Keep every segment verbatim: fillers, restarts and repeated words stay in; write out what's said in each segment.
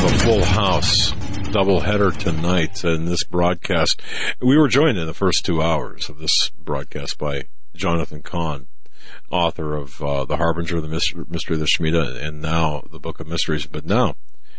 have a full house doubleheader tonight in this broadcast. We were joined in the first two hours of this broadcast by Jonathan Cahn, author of uh, The Harbinger, The Mystery of the Shemitah, and now The Book of Mysteries. But now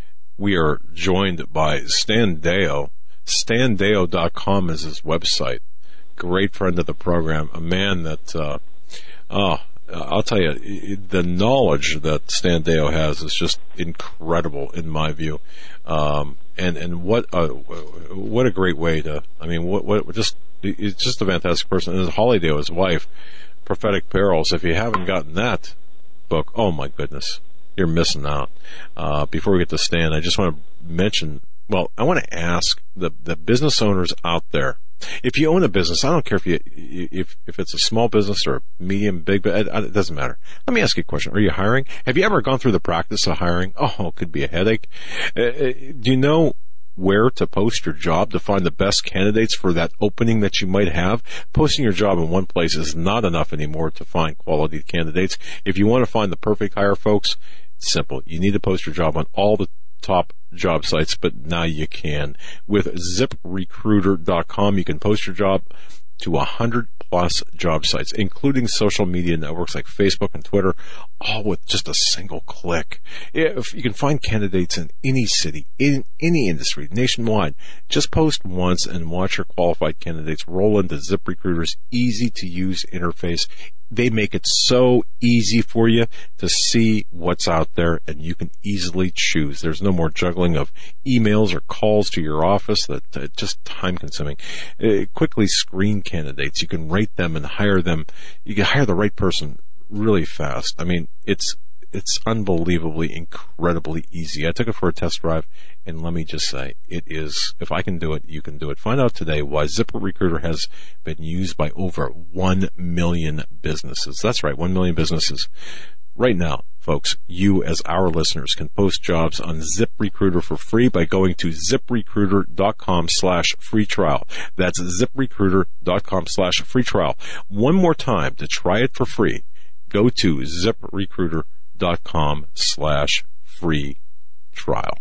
we are joined by Stan Deyo. stan deyo dot com is his website. Great friend of the program, a man that, uh, oh, I'll tell you, the knowledge that Stan Deyo has is just incredible in my view. Um, and, and what a, what a great way to, I mean, what, what, just, he's just a fantastic person. And Holly Deyo, his wife, Prophetic Perils, if you haven't gotten that book, oh my goodness, you're missing out. Uh, before we get to Stan, I just want to mention, well, I want to ask the, the business owners out there, if you own a business, I don't care if you if if it's a small business or medium, big, but it, it doesn't matter. Let me ask you a question. Are you hiring? Have you ever gone through the practice of hiring? Oh, it could be a headache. Uh, do you know where to post your job to find the best candidates for that opening that you might have? Posting your job in one place is not enough anymore to find quality candidates. If you want to find the perfect hire, folks, it's simple. You need to post your job on all the top job sites, but now you can. With zip recruiter dot com, you can post your job to one hundred plus job sites, including social media networks like Facebook and Twitter, all with just a single click. If you can find candidates in any city, in any industry, nationwide, just post once and watch your qualified candidates roll into ZipRecruiter's easy-to-use interface. They make it so easy for you to see what's out there, and you can easily choose. There's no more juggling of emails or calls to your office. That uh, just time-consuming. Uh, quickly screen candidates. You can rate them and hire them. You can hire the right person really fast. I mean, it's it's unbelievably, incredibly easy. I took it for a test drive, and let me just say, it is, if I can do it, you can do it. Find out today why ZipRecruiter has been used by over one million businesses. That's right, one million businesses. Right now, folks, you as our listeners can post jobs on ZipRecruiter for free by going to ZipRecruiter.com slash free trial. That's ZipRecruiter.com slash free trial. One more time to try it for free. Go to ZipRecruiter.com dot com slash free trial.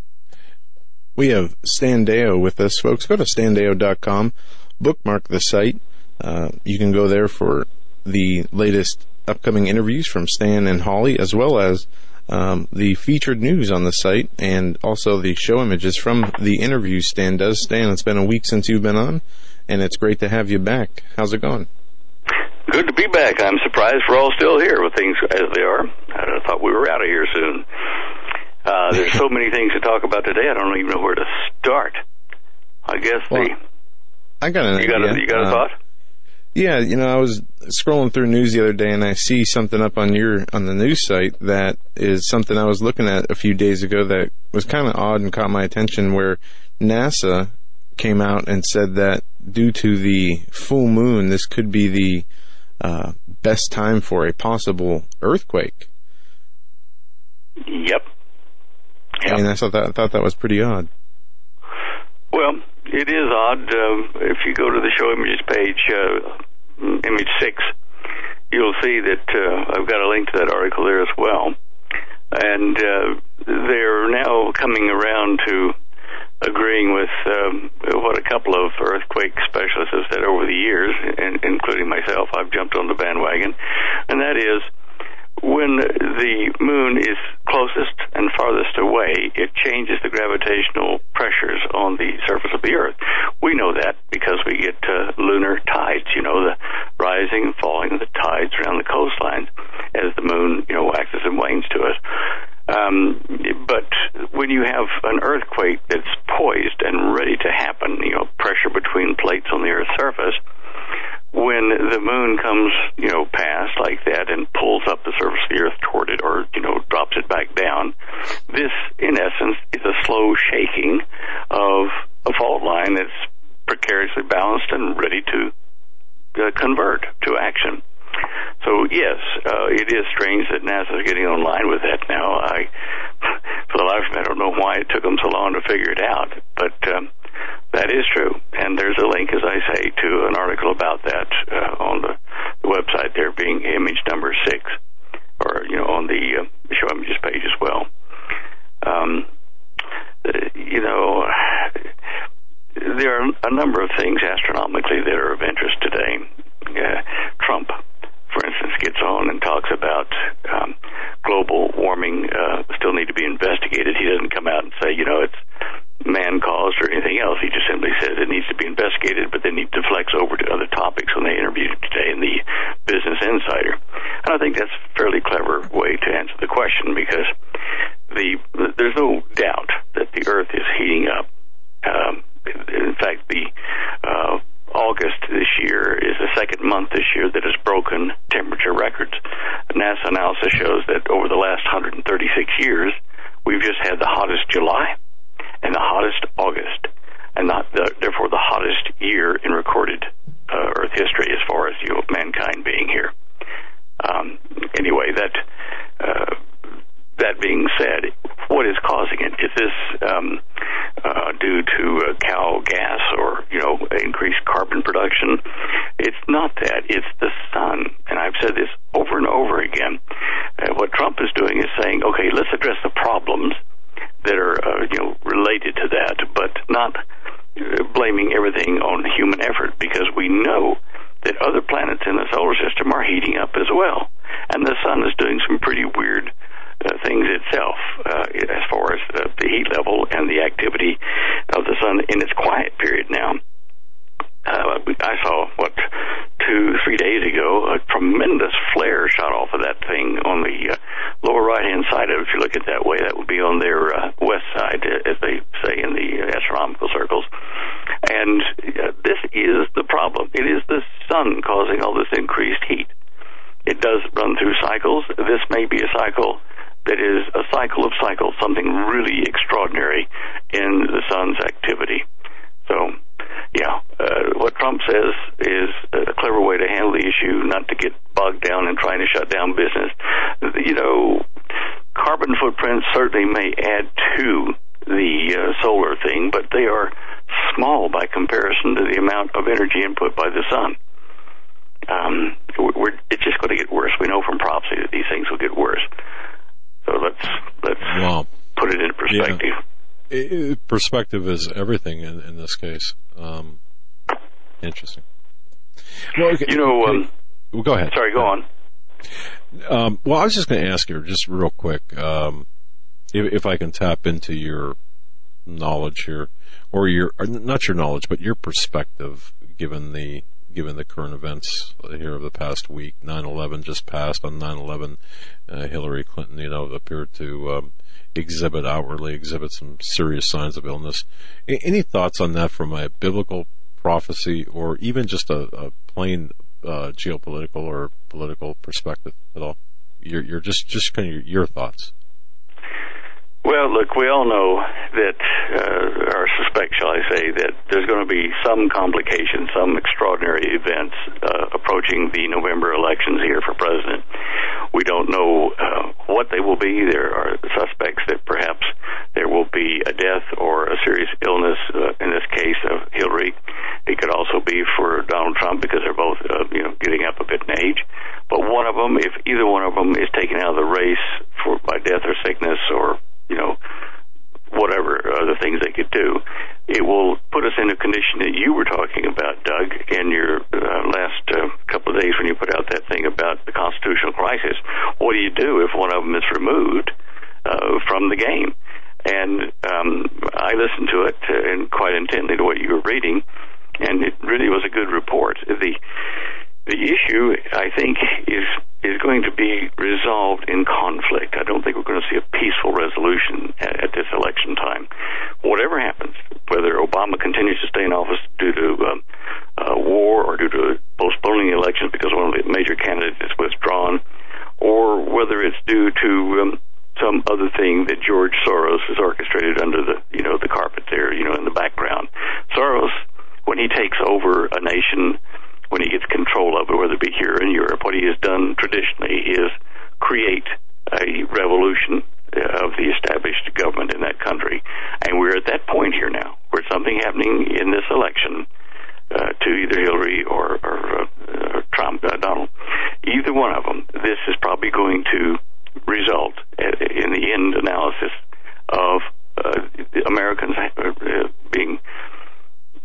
We have Stan Deyo with us, folks. Go to stan deyo dot com, bookmark the site. Uh, you can go there for the latest upcoming interviews from Stan and Holly, as well as um, the featured news on the site, and also the show images from the interviews Stan does. Stan, it's been a week since you've been on, and it's great to have you back. How's it going? Good to be back. I'm surprised we're all still here with things as they are. I thought we were out of here soon. Uh, there's so many things to talk about today, I don't even know where to start. I guess well, the... I got an you idea. Got a, you got a uh, thought? Yeah, you know, I was scrolling through news the other day, and I see something up on your on the news site that is something I was looking at a few days ago that was kind of odd and caught my attention, where NASA came out and said that due to the full moon, this could be the Uh, best time for a possible earthquake. Yep. yep. I mean, I thought that, I thought that was pretty odd. Well, it is odd. Uh, if you go to the show images page, uh, image six, you'll see that uh, I've got a link to that article there as well. And uh, they're now coming around to agreeing with um, what a couple of earthquake specialists have said over the years, and, including myself. I've jumped on the bandwagon, and that is when the moon is closest and farthest away, it changes the gravitational pressures on the surface of the Earth. We know that because we get uh, lunar tides, you know, the rising and falling of the tides around the coastlines as the moon, you know, waxes and wanes to us. Um, but when you have an earthquake that's poised and ready to happen, you know, pressure between plates on the Earth's surface, when the moon comes, you know, past like that and pulls up the surface of the Earth toward it, or, you know, drops it back down, this, in essence, is a slow shaking of a fault line that's precariously balanced and ready to uh, convert to action. So, yes, uh, it is strange that NASA is getting online with that now. I, for the life of me, I don't know why it took them so long to figure it out, but um, that is true. And there's a link, as I say, to an article about that uh, on the, the website there, being image number six, or, you know, on the uh, show images page as well. Um, a number of things astronomically that are of interest today. Uh, Trump, for instance, gets on and talks about um, global warming uh, still need to be investigated. He doesn't come out and say, you know, it's man-caused or anything else. He just simply says it needs to be investigated, but they need to flex over to other topics when they interviewed him today in the Business Insider. And I think that's a fairly clever way to answer the question, because the there's no doubt that the Earth is heating up. Um, in fact, the uh, August this year is the second month this year that has broken temperature records. NASA analysis shows that over the last one hundred thirty-six years, we've just had the hottest July and the hottest August, and not the, therefore the hottest year in recorded uh, Earth history as far as, you know, mankind being here. Um, anyway, that uh, that being said, what is causing it? Is this um, uh, due to uh, cow gas or, you know, increased carbon production? It's not that. It's the sun. And I've said this over and over again. Uh, what Trump is doing is saying, okay, let's address the problems that are, uh, you know, related to that, but not uh, blaming everything on human effort, because we know that other planets in the solar system are heating up as well. And the sun is doing some pretty weird uh, things itself uh, as far as uh, the heat level and the activity of the sun in its quiet period now. Uh, I saw, what, two, three days ago, a tremendous flare shot off of that thing on the uh, lower right-hand side of it. If you look at it that way, that would be on their uh, west side, as they say in the astronomical circles. And uh, this is the problem. It is the sun causing all this increased heat. It does run through cycles. This may be a cycle that is a cycle of cycles, something really extraordinary in the sun's activity. So, yeah, uh, what Trump says is a clever way to handle the issue, not to get bogged down in trying to shut down business. You know, carbon footprints certainly may add to the uh, solar thing, but they are small by comparison to the amount of energy input by the sun. Um, we're, it's just going to get worse. We know from prophecy that these things will get worse. So let's let's wow. put it in perspective. Yeah. It, it, perspective is everything in, in this case. Um, interesting. Well, okay, you know, um, okay. Well, go ahead. Sorry, go on. Um, well, I was just going to ask you, just real quick, um, if, if I can tap into your knowledge here, or your, or not your knowledge, but your perspective, given the given the current events here of the past week. nine eleven just passed. On nine eleven, uh, Hillary Clinton, you know, appeared to um, exhibit outwardly, exhibit some serious signs of illness. A- any thoughts on that from a biblical prophecy, or even just a, a plain uh, geopolitical or political perspective at all? You're, you're just, just kind of your, your thoughts. Well, look, we all know that, uh, or suspect, shall I say, that there's going to be some complications, some extraordinary events uh, approaching the November elections here for president. We don't know uh, what they will be. There are suspects that perhaps there will be a death or a serious illness, uh, in this case of Hillary. It could also be for Donald Trump, because they're both, uh, you know, getting up a bit in age. But one of them, if either one of them is taken out of the race for by death or sickness or, you know, whatever other things they could do, it will put us in a condition that you were talking about, Doug, in your uh, last uh, couple of days when you put out that thing about the constitutional crisis. What do you do if one of them is removed uh, from the game? And um, I listened to it uh, and quite intently to what you were reading, and it really was a good report. The The issue, I think, is is going to be resolved in conflict. I don't think we're going to see a peaceful resolution at, at this election time. Whatever happens, whether Obama continues to stay in office due to um, uh, war or due to postponing the elections because one of the major candidates is withdrawn, or whether it's due to um, some other thing that George Soros has orchestrated under the, you know, the carpet there, you know, in the background. Soros, when he takes over a nation, when he gets control of it, whether it be here in Europe, what he has done traditionally is create a revolution of the established government in that country. And we're at that point here now, where something happening in this election uh, to either Hillary or, or, uh, or Trump, uh, Donald, either one of them, this is probably going to result in the end analysis of uh, Americans uh, being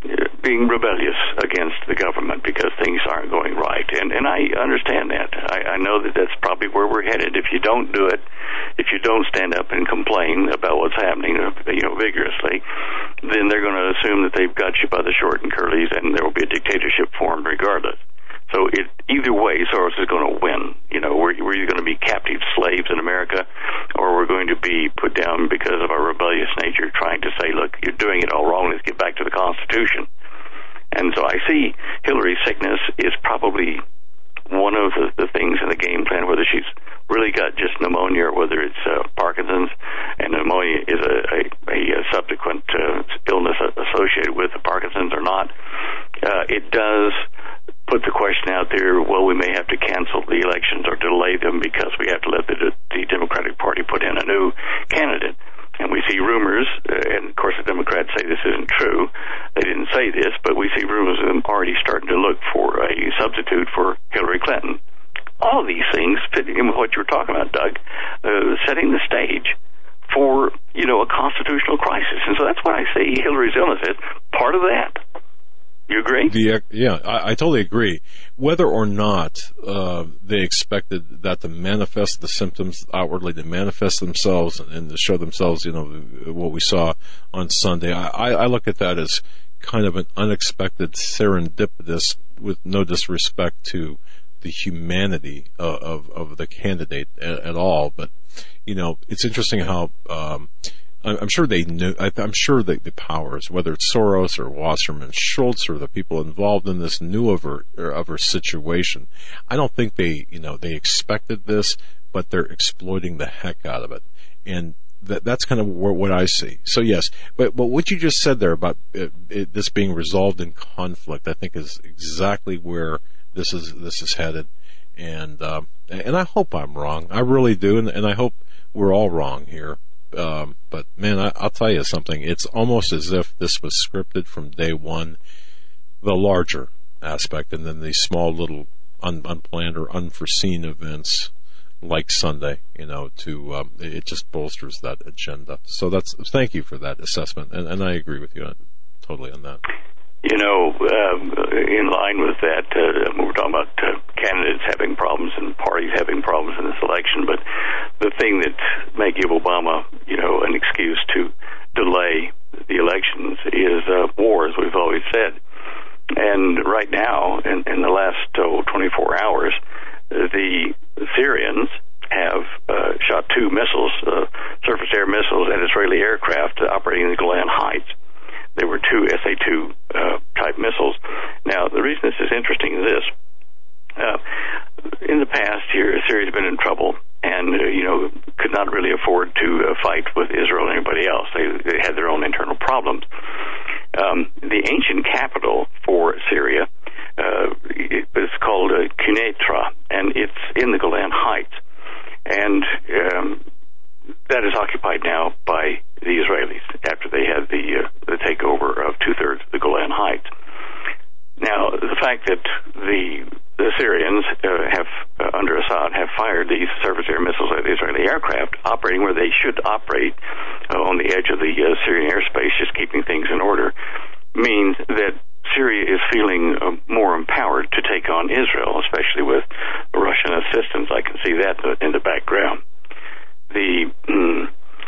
being rebellious against the government because things aren't going right. And, and I understand that. I, I know that that's probably where we're headed. If you don't do it, if you don't stand up and complain about what's happening, you know, vigorously, then they're going to assume that they've got you by the short and curlies, and there will be a dictatorship formed regardless. So it, either way, Soros is going to win. You know, we're, we're either going to be captive slaves in America, or we're going to be put down because of our rebellious nature, trying to say, look, you're doing it all wrong, let's get back to the Constitution. And so I see Hillary's sickness is probably one of the, the things in the game plan, whether she's really got just pneumonia or whether it's uh, Parkinson's, and pneumonia is a, a, a subsequent uh, illness associated with the Parkinson's or not. Uh, it does put the question out there, well, we may have to cancel the elections or delay them because we have to let the, the Democratic Party put in a new candidate. And we see rumors, uh, and of course the Democrats say this isn't true. They didn't say this, but we see rumors of them already starting to look for a substitute for Hillary Clinton. All of these things fit in with what you were talking about, Doug, uh, setting the stage for, you know, a constitutional crisis. And so that's what I see Hillary's illness is, part of that. You agree? The, yeah, I, I totally agree. Whether or not uh, they expected that to manifest the symptoms outwardly, to manifest themselves and, and to show themselves, you know, what we saw on Sunday, I, I look at that as kind of an unexpected serendipitous, with no disrespect to the humanity of, of, of the candidate at, at all. But, you know, it's interesting how... Um, I'm sure they knew. I'm sure that the powers, whether it's Soros or Wasserman Schultz or the people involved in this, knew of her of her situation. I don't think they, you know, they expected this, but they're exploiting the heck out of it, and that that's kind of what I see. So yes, but but what you just said there about it, it, this being resolved in conflict, I think is exactly where this is this is headed, and um, and I hope I'm wrong. I really do, and, and I hope we're all wrong here. Um, but man, I, I'll tell you something. It's almost as if this was scripted from day one, the larger aspect, and then these small little un, unplanned or unforeseen events like Sunday, you know, to, um, it just bolsters that agenda. So that's, thank you for that assessment. And, and I agree with you on, totally on that. You know, um, in line with that, uh, we were talking about uh, candidates having problems and parties having problems in this election, but the thing that may give Obama, you know, an excuse to delay the elections is uh, war, as we've always said. And right now, in, in the last oh, twenty-four hours, uh, the Syrians have uh, shot two missiles, uh, surface-air missiles, at Israeli aircraft operating in the Golan Heights. There were two S A two uh, type missiles. Now, the reason this is interesting is this. Uh, in the past here, Syria's been in trouble and, uh, you know, could not really afford to uh, fight with Israel and anybody else. They, they had their own internal problems. Um, the ancient capital for Syria uh, is called uh, Quneitra, and it's in the Golan Heights. And um, that is occupied now by the Israelis after they had the uh, the takeover of two-thirds of the Golan Heights. Now, the fact that the the Syrians uh, have, uh, under Assad, have fired these surface-air missiles at Israeli aircraft operating where they should operate uh, on the edge of the uh, Syrian airspace, just keeping things in order, means that Syria is feeling uh, more empowered to take on Israel, especially with Russian assistance. I can see that in the background. The mm,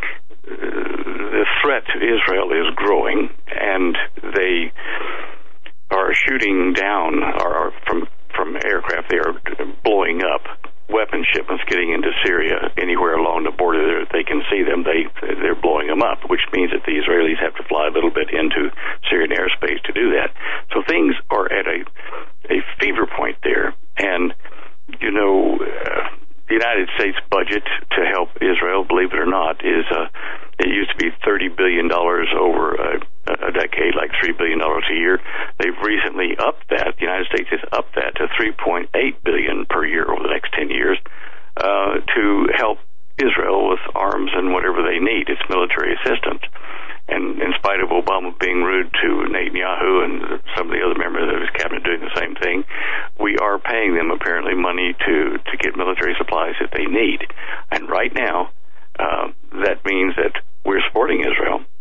the threat to Israel is growing, and they are shooting down, or from from aircraft, they are blowing up weapon shipments getting into Syria anywhere along the border there they can see them. They they're blowing them up, which means that the Israelis have to fly a little bit into Syrian airspace to do that. So things are at a a fever point there, and you know. Uh, The United States budget to help Israel, believe it or not, is uh, it used to be thirty billion dollars over a, a decade, like three billion dollars a year. They've recently upped that. The United States has upped that to three point eight billion dollars per year over the next ten years uh, to help Israel with arms and whatever they need. It's military assistance. And in spite of Obama being rude to Netanyahu and some of the other members of his cabinet doing the same thing, we are paying them apparently money to, to get military supplies that they need. And right now, uh, that means that we're supporting Israel.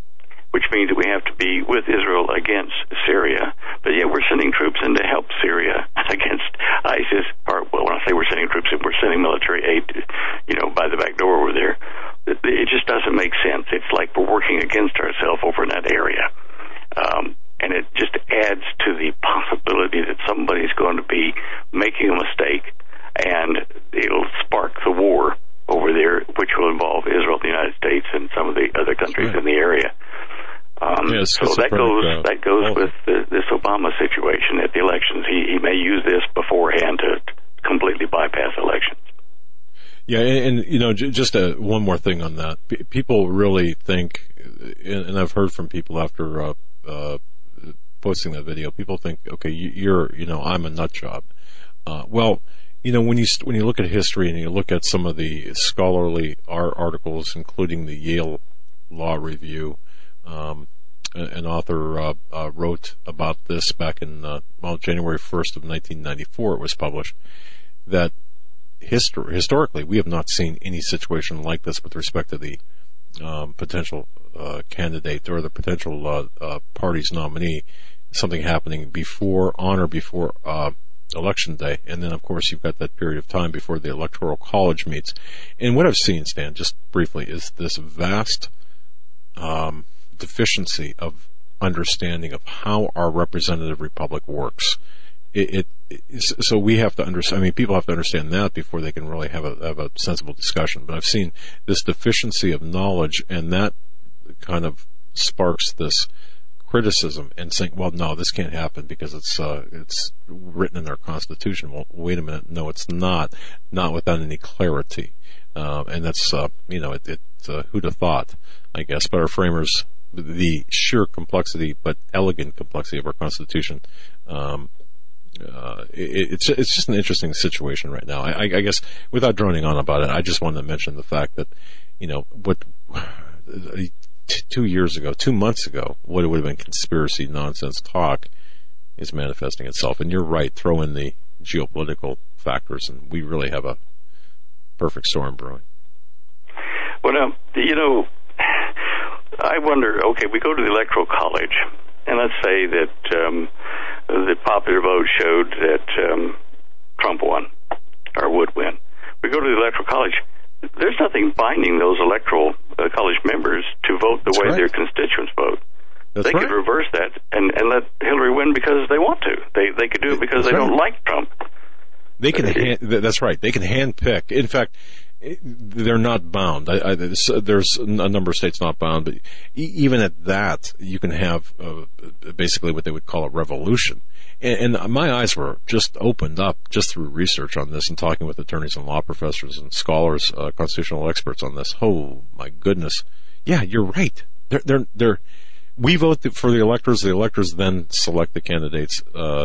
which means that we have to be with Israel against Syria. But yet we're sending troops in to help Syria against ISIS. Or, well, when I say we're sending troops in, we're sending military aid, you know, by the back door over there. It just doesn't make sense. It's like we're working against ourselves over in that area. Um, and it just adds to the possibility that somebody's going to be making a mistake, and it'll spark the war over there, which will involve Israel, the United States, and some of the other countries right. in the area. Um, yeah, so that goes uh, that goes oh. with the, this Obama situation at the elections. He, he may use this beforehand to completely bypass elections. Yeah, and, and you know, j- just a, one more thing on that. P- people really think, and, and I've heard from people after uh, uh, posting that video, people think, okay, you, you're, you know, I'm a nut job. Uh, well, you know, when you when you look at history and you look at some of the scholarly art articles, including the Yale Law Review, um, an author uh, uh, wrote about this back in uh, well January first of nineteen ninety-four. It was published that histor- historically we have not seen any situation like this with respect to the um, potential uh, candidate or the potential uh, uh, party's nominee. Something happening before, on or before uh, election day, and then of course you've got that period of time before the Electoral College meets. And what I've seen, Stan, just briefly, is this vast um, deficiency of understanding of how our representative republic works. It, it, it so we have to understand. I mean, people have to understand that before they can really have a have a sensible discussion. But I've seen this deficiency of knowledge, and that kind of sparks this criticism and saying, well, no, this can't happen because it's uh, it's written in our Constitution. Well, wait a minute, no, it's not, not without any clarity, uh, and that's uh, you know, it, it uh, who'd have thought, I guess. But our framers, the sheer complexity but elegant complexity of our Constitution, um, uh, it, it's it's just an interesting situation right now. I, I guess without droning on about it, I just wanted to mention the fact that, you know, what. Two years ago, two months ago, what it would have been conspiracy nonsense talk is manifesting itself. And you're right, throw in the geopolitical factors, and we really have a perfect storm brewing. Well, now, you know, I wonder, okay, we go to the Electoral College, and let's say that um, the popular vote showed that um, Trump won, or would win. We go to the Electoral College. There's nothing binding those electoral uh, college members to vote the That's way right. their constituents vote. That's they right. could reverse that and, and let Hillary win because they want to. They they could do it because That's they right. don't like Trump. They can. Hand, that's right. They can handpick. In fact, they're not bound. I, I, there's a number of states not bound, but even at that, you can have uh, basically what they would call a revolution. And, and my eyes were just opened up just through research on this and talking with attorneys and law professors and scholars, uh, constitutional experts on this. Oh my goodness! Yeah, you're right. They're they're they're. We vote for the electors. The electors then select the candidates. Uh,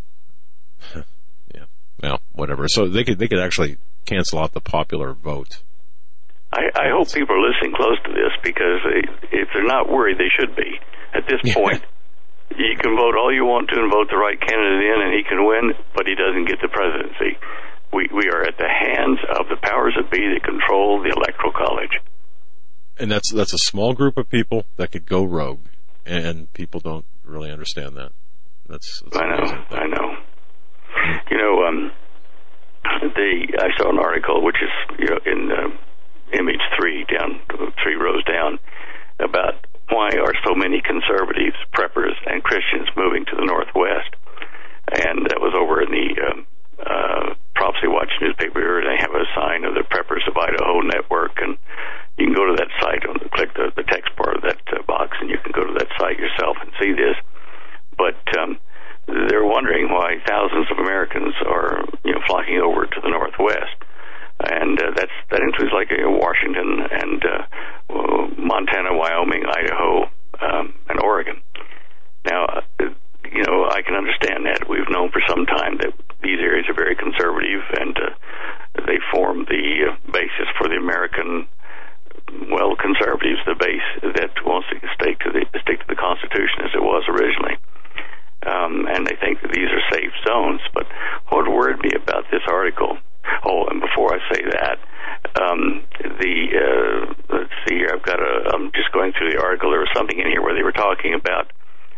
yeah, well, whatever. So they could they could actually cancel out the popular vote. I, I hope people are listening close to this because they, if they're not worried, they should be. At this point, you can vote all you want to and vote the right candidate in, and he can win, but he doesn't get the presidency. We we are at the hands of the powers that be that control the Electoral College. And that's that's a small group of people that could go rogue, and people don't really understand that. That's, that's I know, I know. You know, um, the I saw an article which is you know in uh, image three down three rows down about why are so many conservatives, preppers, and Christians moving to the Northwest, and that was over in the um, uh, Prophecy Watch newspaper. They have a sign of the Preppers of Idaho network, and you can go to that site and click the, the text part of that uh, box, and you can go to that site yourself and see this. But um, they're wondering why thousands of Americans are, you know, flocking over to the Northwest, and uh, that's that includes like uh, Washington and uh, Montana, Wyoming, Idaho, um, and Oregon. Now, uh, you know, I can understand that. We've known for some time that these areas are very conservative, and uh, they form the uh, basis for the American. Well, conservatives, the base that wants to stick to the stick to the Constitution as it was originally, um, and they think that these are safe zones. But what worried me about this article? Oh, and before I say that, um, the uh, let's see here. I've got a. I'm just going through the article. There was something in here where they they were talking about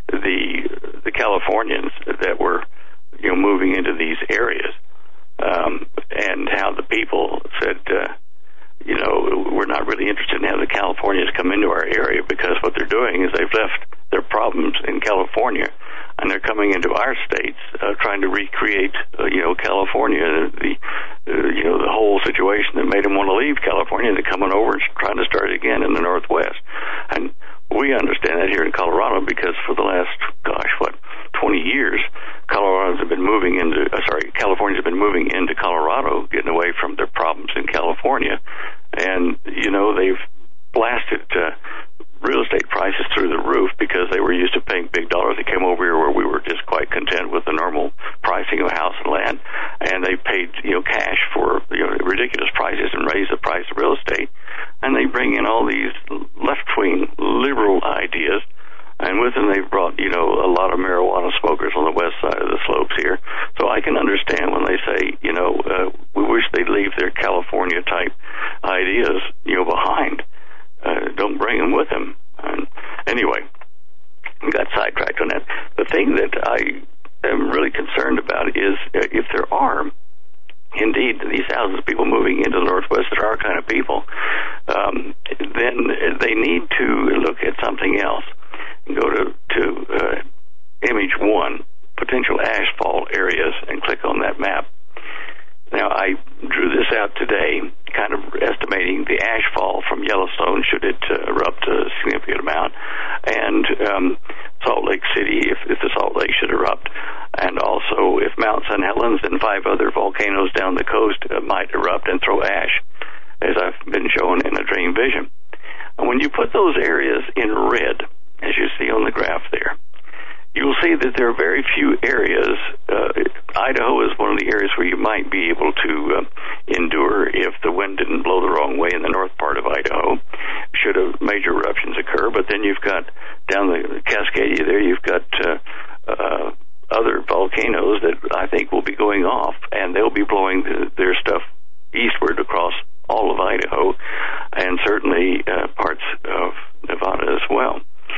the the Californians that were, you know, moving into these areas, um, and how the people said, uh, you know, we're not really interested in having the Californians come into our area, because what they're doing is they've left their problems in California, and they're coming into our states, uh, trying to recreate, uh, you know, California, the, uh, you know, the whole situation that made them want to leave California. They're coming over and trying to start again in the Northwest. And we understand that here in Colorado, because for the last, gosh, what, twenty years, Coloradans have been moving into, uh, sorry, Californians have been moving into Colorado, getting away from their problems in California. And, you know, they've blasted uh, real estate prices through the roof because they were used to paying big dollars. They came over here where we were just quite content with the normal pricing of house and land, and they paid, you know, cash for, you know, ridiculous prices and raised the price of real estate. And they bring in all these left-wing liberal ideas, and with them they've brought, you know, a lot of marijuana smokers on the west side of the slopes here. So I can understand when they say, you know, uh, we wish they'd leave their California-type ideas, you know, behind. Uh, don't bring them with them. And anyway, we got sidetracked on that. The thing that I am really concerned about is uh, if there are indeed these thousands of people moving into the Northwest that are our kind of people, um, then they need to look at something else. Go to, to uh, image one, potential ashfall areas, and click on that map. Now, I drew this out today, kind of estimating the ashfall from Yellowstone should it uh, erupt a significant amount, and um, Salt Lake City if, if the Salt Lake should erupt, and also if Mount Saint Helens and five other volcanoes down the coast uh, might erupt and throw ash, as I've been shown in a Dream Vision. And when you put those areas in red, as you see on the graph there, you'll see that there are very few areas. Uh, Idaho is one of the areas where you might be able to uh, endure if the wind didn't blow the wrong way in the north part of Idaho, should a major eruptions occur. But then you've got down the Cascadia there, you've got uh, uh, other volcanoes that I think will be going off, and they'll be blowing the, their stuff eastward across all of Idaho, and certainly uh, parts of Nevada as well.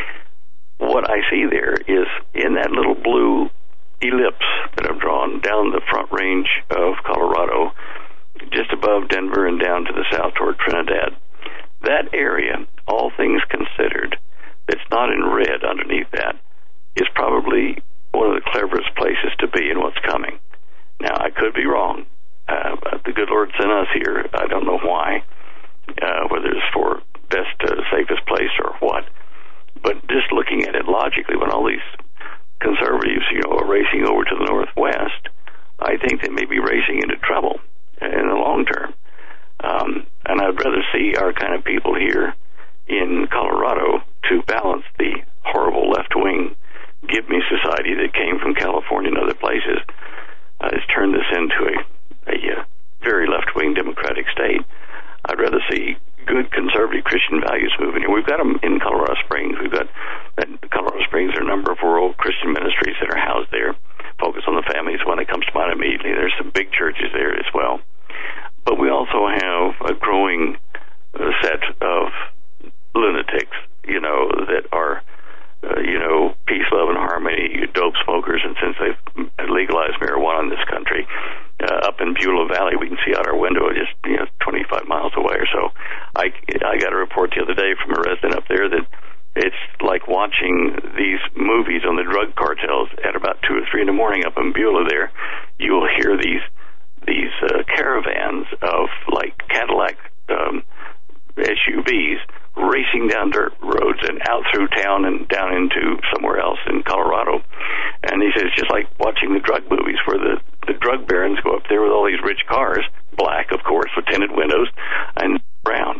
What I see there is in that little blue ellipse that I've drawn down the front range of Colorado, just above Denver and down to the south toward Trinidad. That area, all things considered, that's not in red underneath that, is probably one of the cleverest places to be in what's coming. Now, I could be wrong. Uh, but the good Lord sent us here. I don't know why, uh, whether it's for best, uh, safest place or what. But just looking at it logically, when all these conservatives, you know, are racing over to the Northwest, I think they may be racing into trouble in the long term. Um, and I'd rather see our kind of people here in Colorado to balance the horrible left-wing give-me society that came from California and other places. Uh, has turned this into a, a, a very left-wing democratic state. I'd rather see good conservative Christian values moving here. We've got them in Colorado Springs. We've got at Colorado Springs. There are a number of rural Christian ministries that are housed there. Focus on the families when it comes to mind immediately. There's some big churches there as well. But we also have a growing uh, set of lunatics, you know, that are, uh, you know, peace, love, and harmony, dope smokers. And since they've legalized marijuana in this country, uh, up in Beulah Valley, we can see out our window just, you know, twenty-five miles away or so. I, I got a report the other day from a resident up there that it's like watching these movies on the drug cartels at about two or three in the morning up in Beulah there. You'll hear these these uh, caravans of like Cadillac um, S U Vs racing down dirt roads and out through town and down into somewhere else in Colorado. And he says it's just like watching the drug movies where the, the drug barons go up there with all these rich cars, black, of course, with tinted windows, and brown.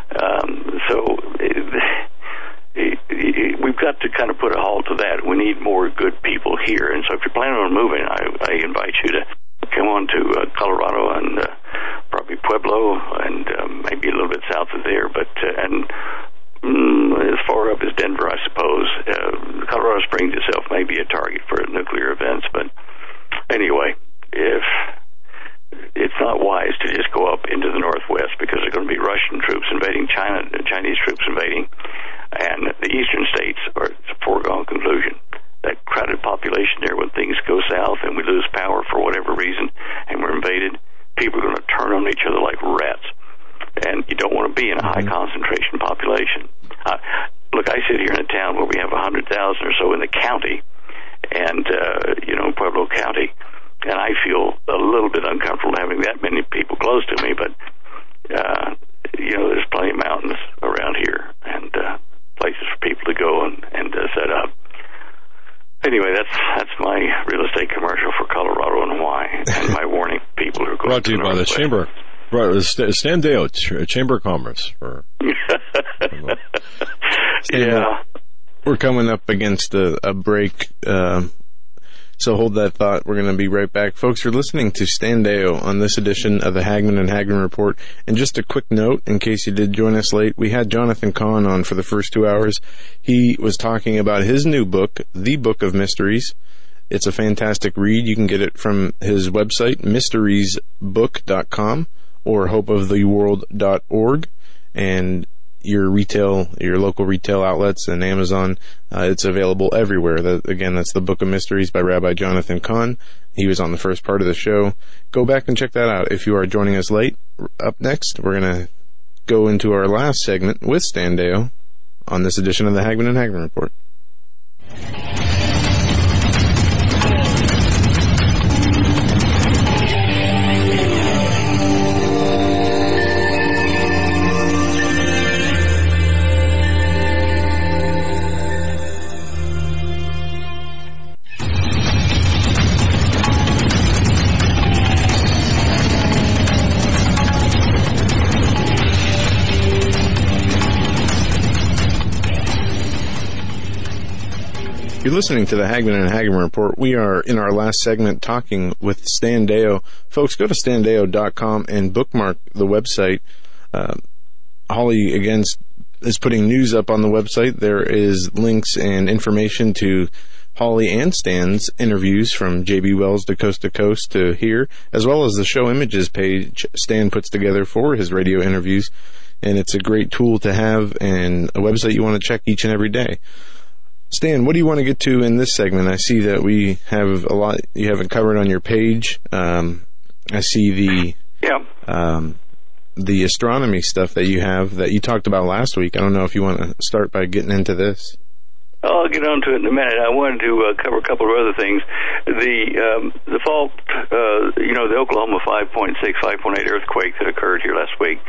Um, so it, it, it, we've got to kind of put a halt to that. We need more good people here. And so if you're planning on moving, I, I invite you to come on to uh, Colorado and uh, probably Pueblo and um, maybe a little bit south of there, but uh, and mm, as far up as Denver, I suppose. Uh, Colorado Springs itself may be a target for nuclear events, but anyway, if it's not wise to just go up into the Northwest because there are going to be Russian troops invading China, Chinese troops invading, and the eastern states are it's a foregone conclusion. That crowded population there, when things go south and we lose power for whatever reason and we're invaded, people are going to turn on each other like rats. And you don't want to be in a high concentration population. Uh, look, I sit here in a town where we have one hundred thousand or so in the county, and, uh, you know, Pueblo County, and I feel a little bit uncomfortable having that many people close to me, but, uh, you know, there's plenty of mountains around here and uh, places for people to go and, and uh, set up. Anyway, that's that's my real estate commercial for Colorado and Hawaii, and my warning people who are going brought to you by the Chamber, brought, Standeo, Chamber of Commerce. For, yeah. We're coming up against a, a break, um, so hold that thought. We're going to be right back. Folks, you're listening to Standeo on this edition of the Hagman and Hagman Report. And just a quick note, in case you did join us late, we had Jonathan Kahn on for the first two hours. He was talking about his new book, The Book of Mysteries. It's a fantastic read. You can get it from his website, mysteries book dot com or hope of the world dot org. And your retail, your local retail outlets and Amazon. Uh, it's available everywhere. That, again, that's The Book of Mysteries by Rabbi Jonathan Kahn. He was on the first part of the show. Go back and check that out if you are joining us late. Up next, we're going to go into our last segment with Standeo on this edition of the Hagman and Hagman Report. You're listening to the Hagman and Hagman Report. We are in our last segment talking with Standeo. Folks, go to standeo dot com and bookmark the website. Uh, Holly, again, is putting news up on the website. There is links and information to Holly and Stan's interviews from J B. Wells to Coast to Coast to here, as well as the show images page Stan puts together for his radio interviews. And it's a great tool to have and a website you want to check each and every day. Stan, what do you want to get to in this segment? I see that we have a lot you haven't covered on your page. Um, I see the yeah. um, the astronomy stuff that you have that you talked about last week. I don't know if you want to start by getting into this. I'll get on to it in a minute. I wanted to uh, cover a couple of other things. The um, the fault, uh, you know, the Oklahoma five point six, five point eight earthquake that occurred here last week.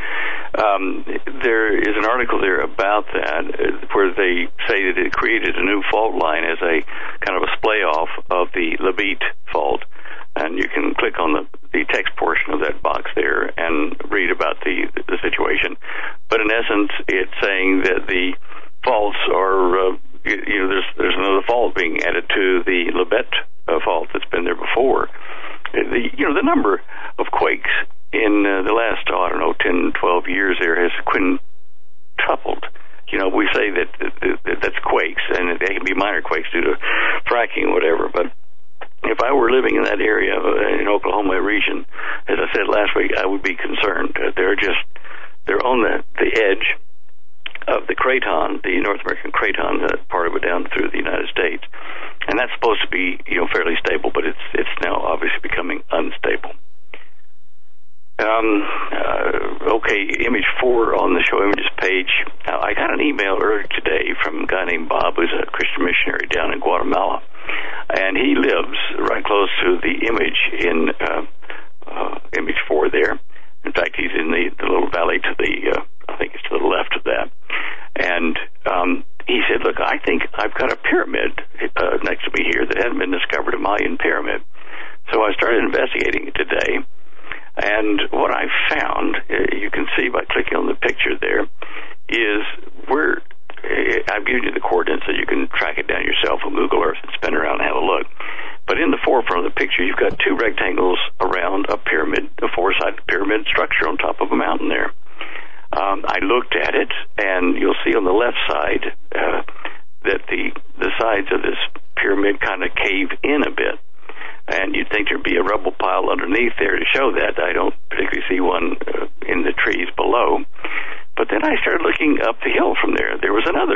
Um, there is an article there about that uh, where they say that it created a new fault line as a kind of a splay-off of the Labite fault. And you can click on the, the text portion of that box there and read about the, the situation. But in essence, it's saying that the faults are... Uh, You know, there's there's another fault being added to the Labette uh, fault that's been there before. The you know the number of quakes in uh, the last oh, I don't know ten, twelve years there has quintupled. You know, we say that, that, that that's quakes, and they can be minor quakes due to fracking or whatever. But if I were living in that area in Oklahoma region, as I said last week, I would be concerned. Uh, they're just they're on the the edge of the Craton, the North American Craton, uh, part of it down through the United States, and that's supposed to be, you know, fairly stable, but it's it's now obviously becoming unstable. Um, uh, okay, image four on the show images page. Now, I got an email earlier today from a guy named Bob, who's a Christian missionary down in Guatemala, and he lives right close to the image in uh, uh, image four there. In fact, he's in the, the little valley to the, uh, I think it's to the left of that. And um, he said, look, I think I've got a pyramid uh, next to me here that hadn't been discovered, a Mayan pyramid. So I started investigating it today. And what I found, uh, you can see by clicking on the picture there, is where uh, I've given you the coordinates so you can track it down yourself on Google Earth and spin around and have a look. But in the forefront of the picture, you've got two rectangles around a pyramid, a four-sided pyramid structure on top of a mountain there. Um, I looked at it, and you'll see on the left side uh, that the the sides of this pyramid kind of cave in a bit. And you'd think there'd be a rubble pile underneath there to show that. I don't particularly see one uh, in the trees below. But then I started looking up the hill from there. There was another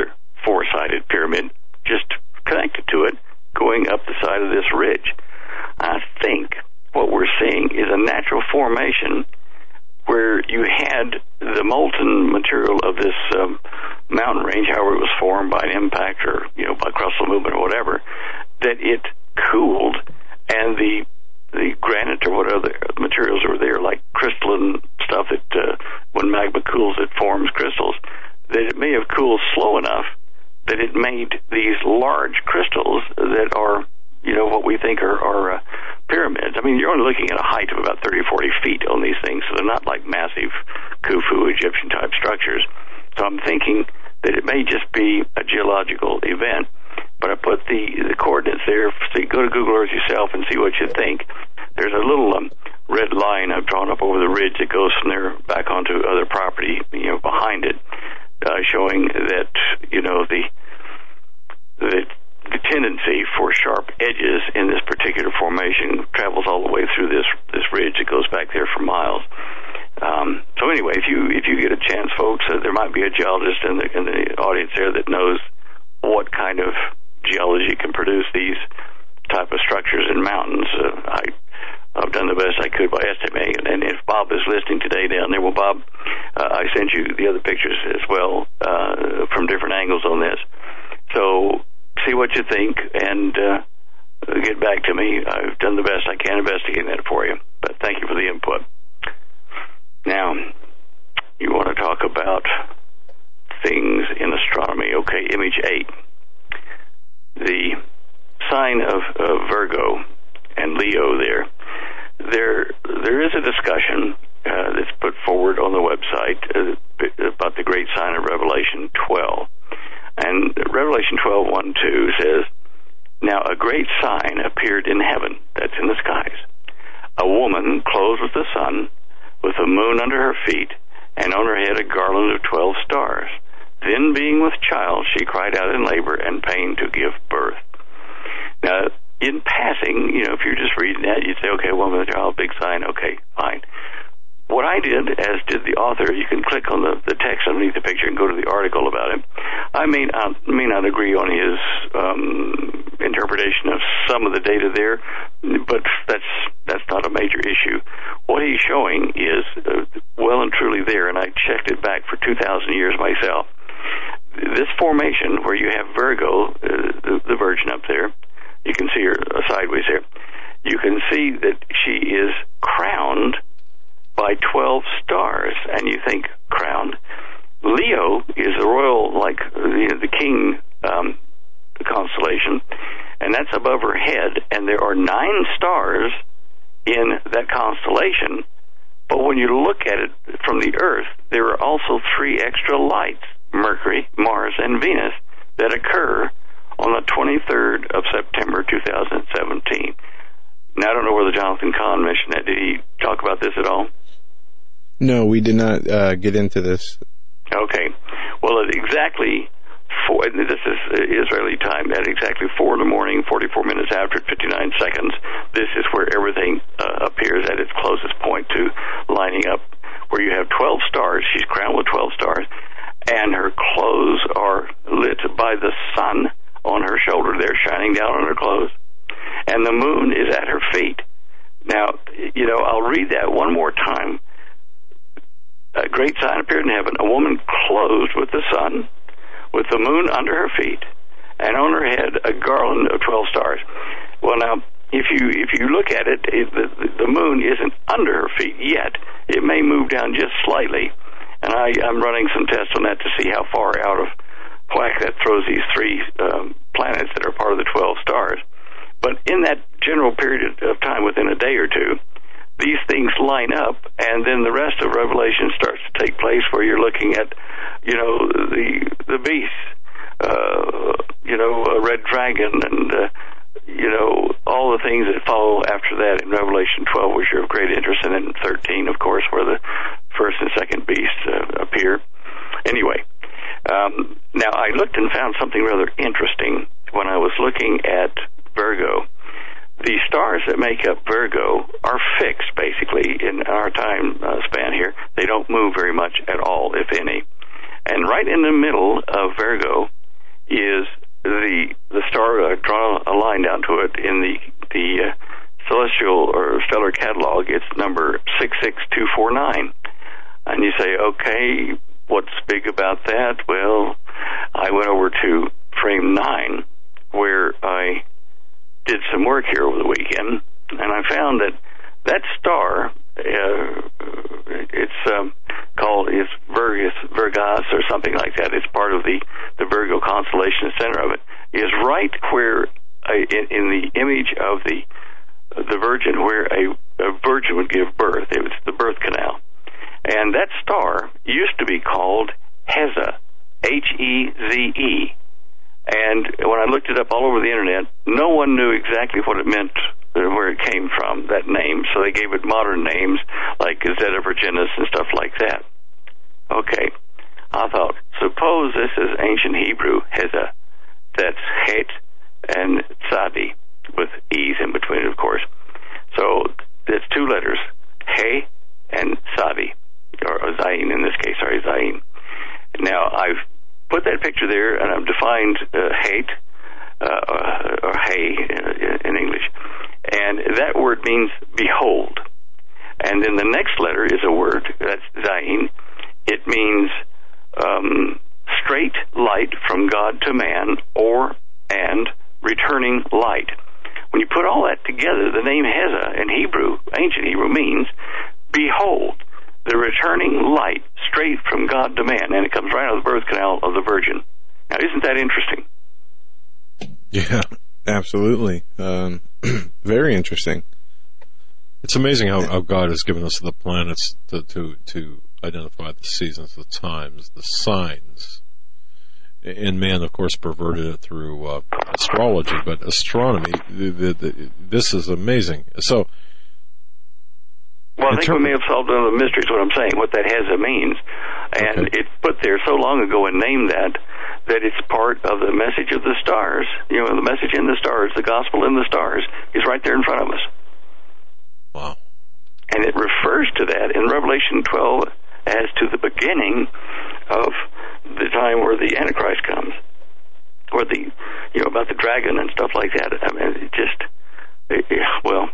four-sided pyramid just connected to it, going up the side of this ridge. I think what we're seeing is a natural formation where you had the molten material of this um, mountain range, however it was formed by an impact or, you know, by crustal movement or whatever, that it cooled, and the the granite or what other materials are there, like crystalline stuff that uh, when magma cools it forms crystals, that it may have cooled slow enough that it made these large crystals that are, you know, what we think are, are uh, pyramids. I mean, you're only looking at a height of about thirty or forty feet on these things, so they're not like massive Khufu Egyptian-type structures. So I'm thinking that it may just be a geological event. But I put the, the coordinates there, so you go to Google Earth yourself and see what you think. There's a little um, red line I've drawn up over the ridge that goes from there back onto other property, you know, behind it, uh, showing that, you know, the, the the tendency for sharp edges in this particular formation travels all the way through this this ridge. It goes back there for miles. Um, so anyway, if you if you get a chance, folks, uh, there might be a geologist in the in the audience there that knows what kind of geology can produce these type of structures in mountains. Uh, I, I've done the best I could by estimating. And if Bob is listening today down there, well, Bob, uh, I sent you the other pictures as well uh, from different angles on this. So see what you think and uh, get back to me. I've done the best I can investigating that for you. But thank you for the input. Now, you want to talk about things in astronomy. Okay, image eight. The sign of, of Virgo and Leo there. There, there is a discussion uh, that's put forward on the website uh, about the great sign of Revelation twelve. And Revelation twelve, one, two says, "Now a great sign appeared in heaven," that's in the skies, "a woman clothed with the sun, with the moon under her feet, and on her head a garland of twelve stars. Then, being with child, she cried out in labor and pain to give birth." Now, in passing, you know, if you're just reading that, you'd say, okay, woman with child, big sign, okay, fine. What I did, as did the author, you can click on the, the text underneath the picture and go to the article about it. I may not, may not agree on his um, interpretation of some of the data there, but that's that's not a major issue. What he's showing is uh, well and truly there, and I checked it back for two thousand years myself. This formation where you have Virgo, uh, the, the Virgin up there, you can see her uh, sideways there, you can see that she is crowned by twelve stars, and you think crowned. Leo is the royal, like the, the king um, constellation, and that's above her head, and there are nine stars in that constellation, but when you look at it from the Earth, there are also three extra lights, Mercury, Mars, and Venus, that occur on the twenty-third of September two thousand seventeen. Now, I don't know whether Jonathan Kahn mentioned that. Did he talk about this at all? No, we did not uh, get into this. Okay. Well, at exactly four, this is Israeli time, at exactly four in the morning, forty-four minutes after, fifty-nine seconds, this is where everything uh, appears at its closest point to lining up, where you have twelve stars. She's crowned with twelve stars, and her clothes are lit by the sun on her shoulder there, shining down on her clothes, and the moon is at her feet. Now, you know, I'll read that one more time. A great sign appeared in heaven, a woman clothed with the sun, with the moon under her feet, and on her head a garland of twelve stars. Well, now, if you if you look at it, it the, the moon isn't under her feet yet. It may move down just slightly, and I, I'm running some tests on that to see how far out of whack that throws these three um, planets that are part of the twelve stars. But in that general period of time, within a day or two, these things line up, and then the rest of Revelation starts to take place, where you're looking at, you know, the the beast, uh, you know, a red dragon, and uh, you know, all the things that follow after that in Revelation twelve, which are of great interest, and then thirteen, of course, where the first and second beasts uh, appear. Anyway, um, now I looked and found something rather interesting when I was looking at Virgo. The stars that make up Virgo are fixed, basically, in our time uh, span here. They don't move very much at all, if any. And right in the middle of Virgo is the the star. Uh, draw a line down to it in the the uh, celestial or stellar catalog. It's number six six two four nine, and you say, okay, what's big about that? Well, I went over to frame nine, where I did some work here over the weekend, and I found that that star, uh, it's um, called is Virgus, Virgas or something like that. It's part of the, the Virgo constellation. The center of it is right where, uh, in, in the image of the the Virgin, where a, a virgin would give birth. It was the birth canal. And that star used to be called Heze, H E Z E. And when I looked it up all over the internet, no one knew exactly what it meant, where it came from, that name. So they gave it modern names like Zeta Virginis and stuff like that. Okay. I thought, suppose this is ancient Hebrew, Heze. That's Het and Tzadi, with E's in between, of course. So that's two letters, He and Tzadi, or Zayin in this case, sorry, Zayin. Now, I've put that picture there, and I've defined uh, hate, uh, or hey in English, and that word means behold. And then the next letter is a word, that's Zayin. It means um, straight light from God to man, or and returning light. When you put all that together, the name Heze in Hebrew, ancient Hebrew, means behold, the returning light straight from God to man, and it comes right out of the birth canal of the Virgin. Now, isn't that interesting? Yeah, absolutely. Um, very interesting. It's amazing how, how God has given us the planets to, to, to identify the seasons, the times, the signs. And man, of course, perverted it through uh, astrology, but astronomy, the, the, the, this is amazing. So, well, I think we may have solved one of the mysteries, what I'm saying, what that Heze means. And okay. It's put there so long ago and named that, that it's part of the message of the stars. You know, the message in the stars, the gospel in the stars, is right there in front of us. Wow. And it refers to that in Revelation twelve as to the beginning of the time where the Antichrist comes. Or the, you know, about the dragon and stuff like that. I mean, it just, it, well...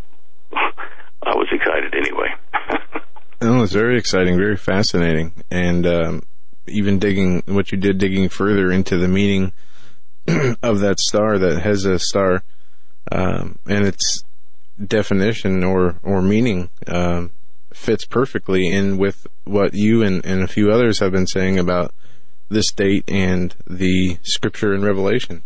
I was excited anyway. Oh, it's very exciting, very fascinating. And um, even digging, what you did, digging further into the meaning of that star, that Heze star, um, and its definition or, or meaning um, fits perfectly in with what you and, and a few others have been saying about this date and the scripture in Revelation.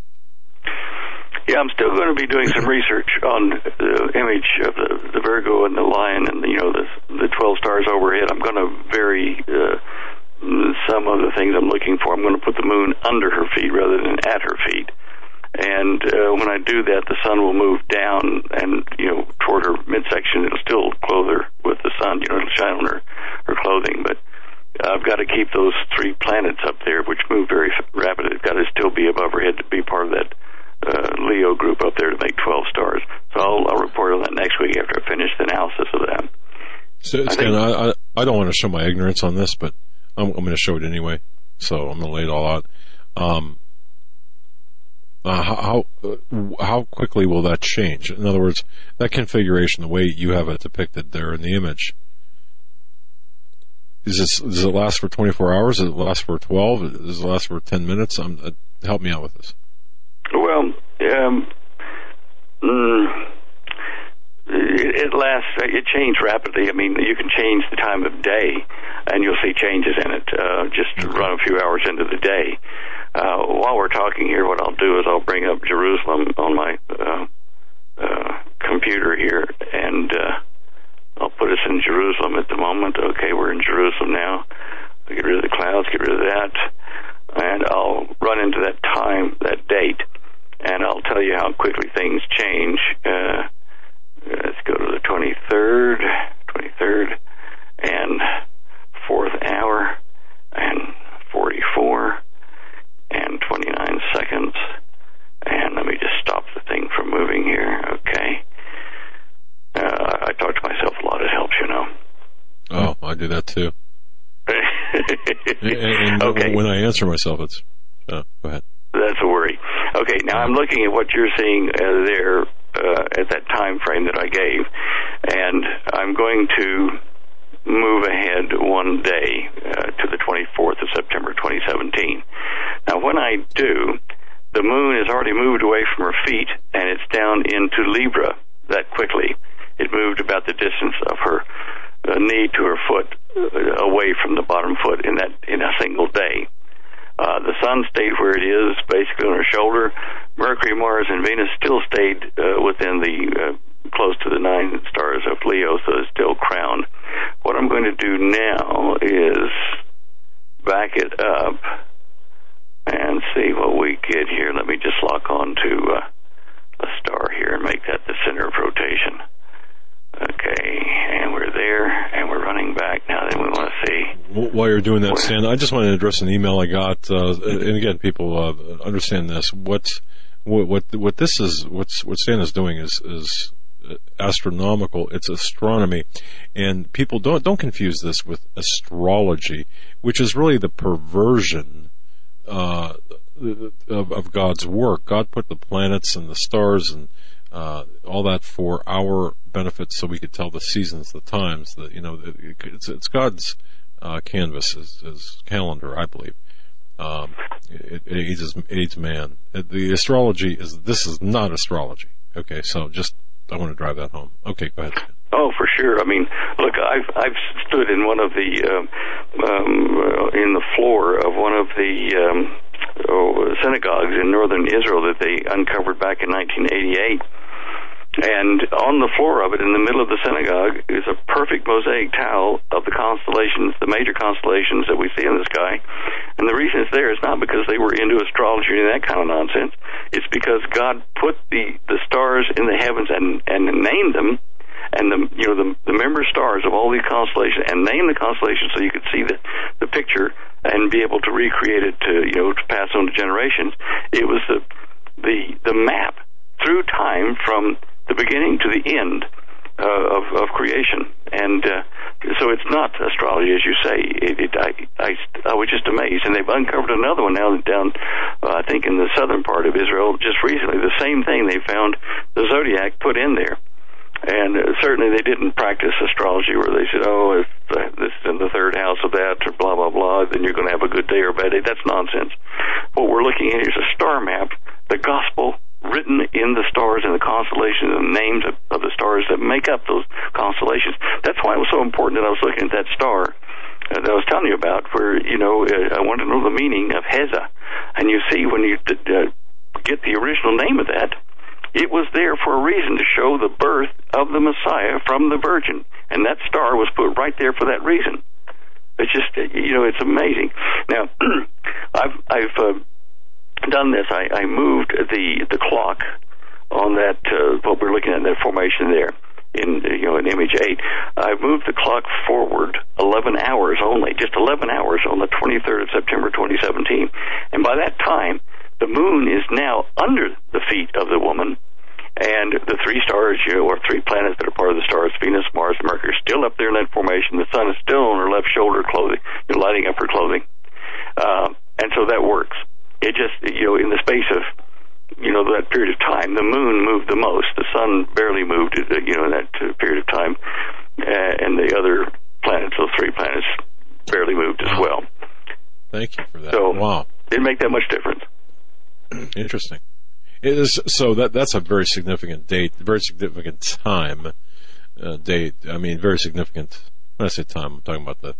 Yeah, I'm still going to be doing some research on the image of the, the Virgo and the lion and, you know, the, the twelve stars overhead. I'm going to vary uh, some of the things I'm looking for. I'm going to put the moon under her feet rather than at her feet. And uh, when I do that, the sun will move down and, you know, toward her midsection. It'll still clothe her with the sun. You know, it'll shine on her, her clothing. But I've got to keep those three planets up there, which move very rapidly. They've got to still be above her head to be part of that Uh, Leo group up there to make twelve stars. So I'll, I'll report on that next week after I finish the analysis of that. So, Stan, I, I, I don't want to show my ignorance on this, but I'm, I'm going to show it anyway. So I'm going to lay it all out. Um, uh, how uh, how quickly will that change? In other words, that configuration, the way you have it depicted there in the image, is this, does it last for twenty-four hours? Does it last for twelve? Does it last for ten minutes? Um, uh, help me out with this. Well, um, mm, it, it lasts, it changed rapidly. I mean, you can change the time of day, and you'll see changes in it, uh, just to run a few hours into the day. Uh, while we're talking here, what I'll do is I'll bring up Jerusalem on my uh, uh, computer here, and uh, I'll put us in Jerusalem at the moment. Okay, we're in Jerusalem now. I'll get rid of the clouds, get rid of that, and I'll run into that time, that date, and I'll tell you how quickly things change. Uh, let's go to the twenty-third, twenty-third, and fourth hour, and forty-four, and twenty-nine seconds. And let me just stop the thing from moving here. Okay. Uh, I talk to myself a lot. It helps, you know. Oh, I do that too. and, and okay. When I answer myself, it's uh, go ahead. The, Okay, now I'm looking at what you're seeing uh, there uh, at that time frame that I gave, and I'm going to move ahead one day uh, to the twenty-fourth of September, twenty seventeen. Now, when I do, the moon has already moved away from her feet, and it's down into Libra that quickly. It moved about the distance of her uh, knee to her foot, uh, away from the bottom foot in that in a single day. Uh, the sun stayed where it is, basically on her shoulder. Mercury, Mars, and Venus still stayed uh, within the uh, close to the nine stars of Leo, so it's still crowned. What I'm going to do now is back it up and see what we get here. Let me just lock on to uh, a star here and make that the center of rotation. Okay, and we're there, and we're running back now. Then we want to see. While you're doing that, Stan, I just want to address an email I got. Uh, and again, people uh, understand this. What, what, what, what this is, what's, what Stan is doing is, is astronomical. It's astronomy, and people don't don't confuse this with astrology, which is really the perversion uh, of, of God's work. God put the planets and the stars and uh, all that for our benefit, so we could tell the seasons, the times. The you know, it's, it's God's uh, canvas, his, his calendar, I believe. Um, it, it aids, aids man. The astrology is this is not astrology. Okay, so just. I want to drive that home. Okay, go ahead. Oh, for sure. I mean, look, I've I've stood in one of the uh, um, uh, in the floor of one of the um, oh, synagogues in northern Israel that they uncovered back in nineteen eighty-eight. And on the floor of it, in the middle of the synagogue, is a perfect mosaic tile of the constellations, the major constellations that we see in the sky. And the reason it's there is not because they were into astrology or that kind of nonsense. It's because God put the, the stars in the heavens and, and named them, and the you know the, the member stars of all these constellations, and named the constellations so you could see the, the picture and be able to recreate it to you know to pass on to generations. It was the the the map through time from the beginning to the end uh, of, of creation, and uh, so it's not astrology, as you say. It, it, I, I, I was just amazed, and they've uncovered another one now down, uh, I think, in the southern part of Israel just recently. The same thing they found the zodiac put in there, and uh, certainly they didn't practice astrology where they said, "Oh, if uh, this is in the third house of that," or blah blah blah, then you're going to have a good day or a bad day. That's nonsense. What we're looking at is a star map, the gospel written in the stars and the constellations and the names of, of the stars that make up those constellations. That's why it was so important that I was looking at that star uh, that I was telling you about, where, you know, uh, I wanted to know the meaning of Heza. And you see, when you uh, get the original name of that, it was there for a reason, to show the birth of the Messiah from the Virgin. And that star was put right there for that reason. It's just, you know, it's amazing. Now, I've... I've uh, done this. I, I moved the the clock on that uh, what we're looking at in that formation there in you know in image eight. I moved the clock forward eleven hours only, just eleven hours on the twenty-third of September twenty seventeen, and by that time the moon is now under the feet of the woman, and the three stars, you know, or three planets that are part of the stars, Venus, Mars, Mercury, still up there in that formation. The sun is still on her left shoulder, clothing, you know, lighting up her clothing, uh, and so that works. It just, you know, in the space of, you know, that period of time, the moon moved the most. The sun barely moved, you know, in that period of time. Uh, and the other planets, those three planets, barely moved as well. Thank you for that. So, wow. Didn't make that much difference. Interesting. It is, so that that's a very significant date, very significant time uh, date. I mean, very significant. When I say time, I'm talking about the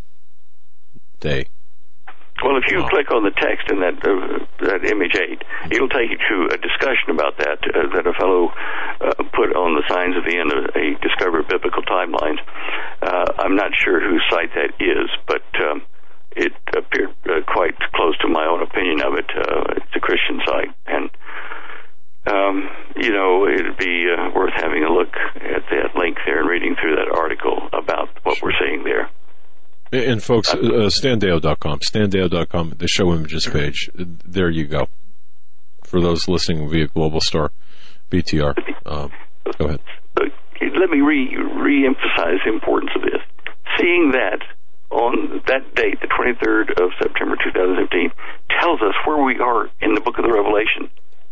day. Well, if you wow. click on the text in that uh, that image eight, it'll take you to a discussion about that uh, that a fellow uh, put on the signs at the end of a Discover Biblical Timelines. Uh, I'm not sure whose site that is, but um, it appeared uh, quite close to my own opinion of it. Uh, it's a Christian site, and um, you know, it'd be uh, worth having a look at that link there and reading through that article about what we're seeing there. And folks, uh, stan deyo dot com, stan deyo dot com, the show images page. There you go. For those listening via Global Star, B T R. Um, go ahead. Let me re re-emphasize the importance of this. Seeing that on that date, the twenty-third of September two thousand fifteen, tells us where we are in the book of the Revelation.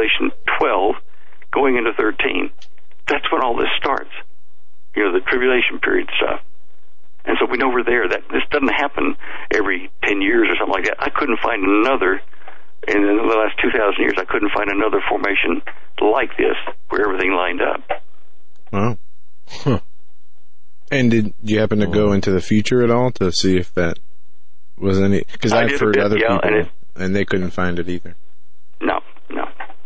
Revelation twelve, going into thirteen. That's when all this starts. You know, the tribulation period stuff. And so we know we're there. That this doesn't happen every ten years or something like that. I couldn't find another, in the last two thousand years, I couldn't find another formation like this where everything lined up. Wow. Huh. And did you happen to go into the future at all to see if that was any? Because I've heard bit, other yeah, people, and, it, and they couldn't find it either. No, no.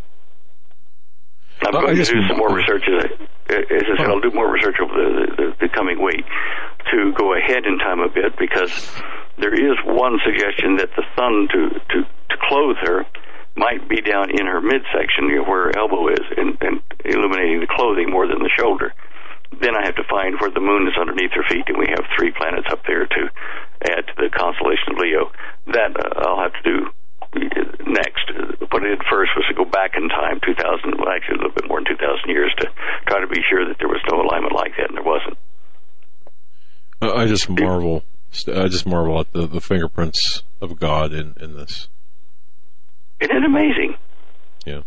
I'm well, going to just, do some more research. As I said, I'll do more research over the, the, the coming week to go ahead in time a bit, because there is one suggestion that the sun to, to, to clothe her might be down in her midsection, you know, where her elbow is, and, and illuminating the clothing more than the shoulder. Then I have to find where the moon is underneath her feet, and we have three planets up there to add to the constellation of Leo. That uh, I'll have to do next. What I did first was to go back in time, two thousand, well, actually a little bit more than two thousand years, to try to be sure that there was no alignment like that, and there wasn't. Uh, I just marvel. I just marvel at the, the fingerprints of God in, in this. Isn't it amazing? Yeah.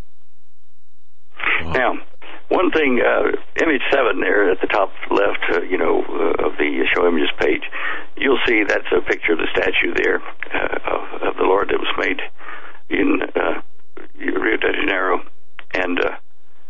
Wow. Now, one thing, uh, image seven there at the top left, uh, you know, uh, of the show images page, you'll see that's a picture of the statue there uh, of, of the Lord that was made in uh, Rio de Janeiro and uh,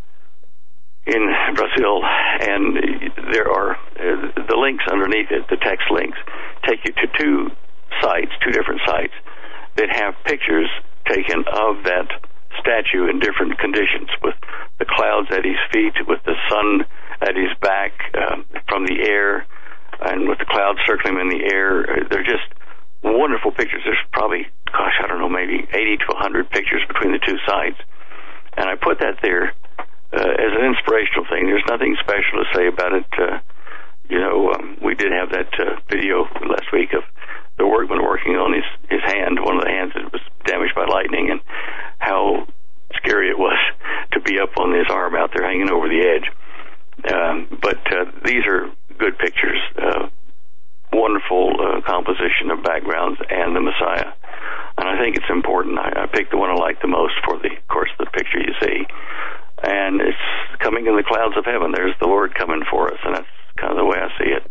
in Brazil. And there are uh, the links underneath it, the text links, take you to two sites, two different sites that have pictures taken of that statue in different conditions, with the clouds at his feet, with the sun at his back uh, from the air, and with the clouds circling him in the air. They're just wonderful pictures. There's probably, gosh, I don't know, maybe eighty to one hundred pictures between the two sites. And I put that there uh, as an inspirational thing. There's nothing special to say about it. Uh, you know, um, we did have that uh, video last week of the workman working on his, his hand, one of the hands that was damaged by lightning, and how scary it was to be up on his arm out there hanging over the edge. Um, but uh, these are good pictures, uh, wonderful uh, composition of backgrounds and the Messiah. And I think it's important. I, I picked the one I like the most for, the, of course, the picture you see. And it's coming in the clouds of heaven. There's the Lord coming for us, and that's kind of the way I see it.